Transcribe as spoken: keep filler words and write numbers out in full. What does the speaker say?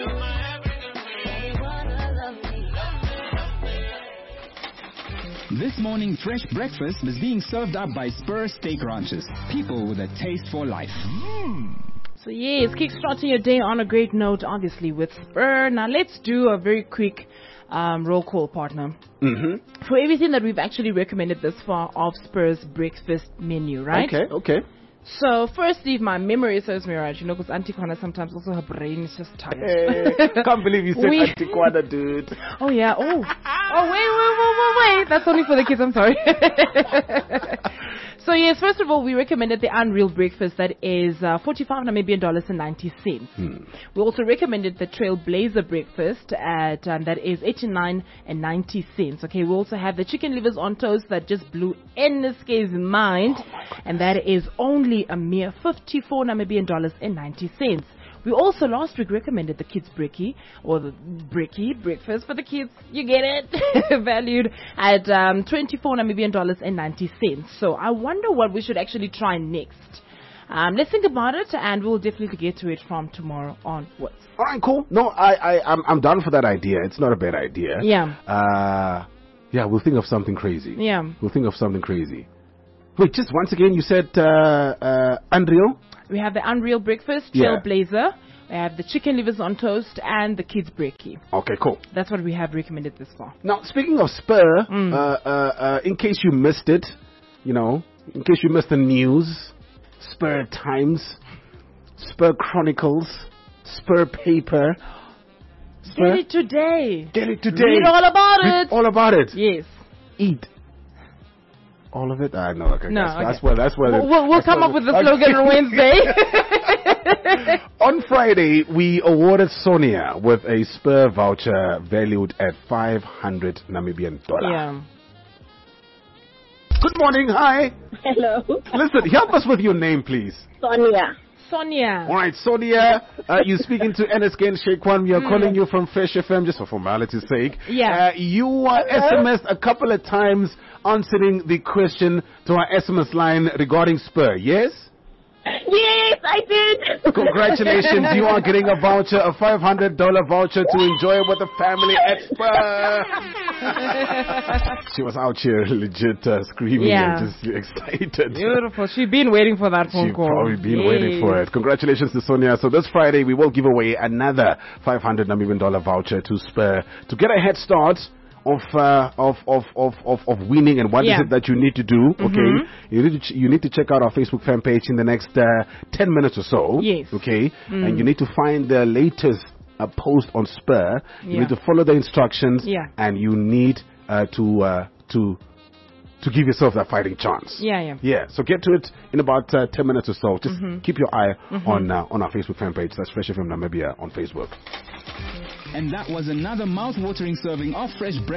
This morning, fresh breakfast is being served up by Spur Steak Ranches. People with a taste for life. Mm. So yes, kickstarting your day on a great note, obviously, with Spur. Now let's do a very quick um, roll call, partner. Mm-hmm. For everything that we've actually recommended this far of Spur's breakfast menu, right? Okay, okay. So, firstly, if my memory serves me right, you know, because Auntie Kwana sometimes also her brain is just tired. Hey, can't believe you said we... Auntie Kwana, dude. Oh, yeah. Oh. Oh, wait, wait, wait, wait, wait. That's only for the kids. I'm sorry. So, yes, first of all, we recommended the Unreal Breakfast that is uh, forty-five Namibian dollars and ninety cents. Hmm. We also recommended the Trailblazer Breakfast at um, that is eighty-nine and ninety cents. Okay, we also have the chicken livers on toast that just blew N S K's mind, oh and that is only a mere fifty-four Namibian dollars and ninety cents. We also last week recommended the kids brekkie, or the brekkie breakfast for the kids. You get it, valued at um, twenty-four Namibian dollars and ninety cents. So I wonder what we should actually try next. Um, let's think about it, and we'll definitely get to it from tomorrow onwards. All right, cool. No, I, I, I'm, I'm down for that idea. It's not a bad idea. Yeah. Uh, yeah, we'll think of something crazy. Yeah. We'll think of something crazy. Wait, just once again, you said uh, uh, Unreal? We have the Unreal Breakfast, Yeah. Trailblazer. We have the chicken livers on toast and the kids brekkie. Okay, cool. That's what we have recommended this far. Now, speaking of Spur, Mm. uh, uh, uh, in case you missed it, you know, in case you missed the news, Spur Times, Spur Chronicles, Spur Paper. Spur? Get it today. Get it today. Read all about Read it. all about it. Yes. Eat. All of it? I uh, know. Okay, No, that's, okay. that's where. That's where. We'll, we'll, we'll come up with the slogan on Wednesday. On Friday, we awarded Sonia with a Spur voucher valued at five hundred Namibian dollars. Yeah. Good morning. Hi. Hello. Listen, help us with your name, please. Sonia. Sonia. All right, Sonia, uh, you're speaking to N S K and Sheikwan. We are Mm. calling you from Fresh F M, just for formality's sake. Yeah. Uh, you uh, S M S'd a couple of times answering the question to our S M S line regarding Spur, yes? Yes, I did. Congratulations, you are getting a voucher, a five hundred dollars voucher to enjoy with the family at Spur. She was out here legit uh, screaming Yeah. and just excited. Beautiful. She's been waiting for that phone She's call. probably been Yes. waiting for it. Congratulations to Sonia. So this Friday, we will give away another five hundred Namibian dollar voucher to Spur to get a head start of uh, of, of of of of winning. And what is Yeah. it that you need to do? Okay, Mhm. you need to ch- you need to check out our Facebook fan page in the next uh, ten minutes or so. Yes. Okay, Mm. and you need to find the latest uh, post on Spur. You Yeah. need to follow the instructions. Yeah. And you need uh, to uh, to to give yourself that fighting chance. Yeah, yeah. Yeah, so get to it in about uh, ten minutes or so. Just Mhm. keep your eye Mhm. on uh, on our Facebook fan page. That's Fresh F M Namibia on Facebook. And that was another mouth-watering serving of fresh breakfast.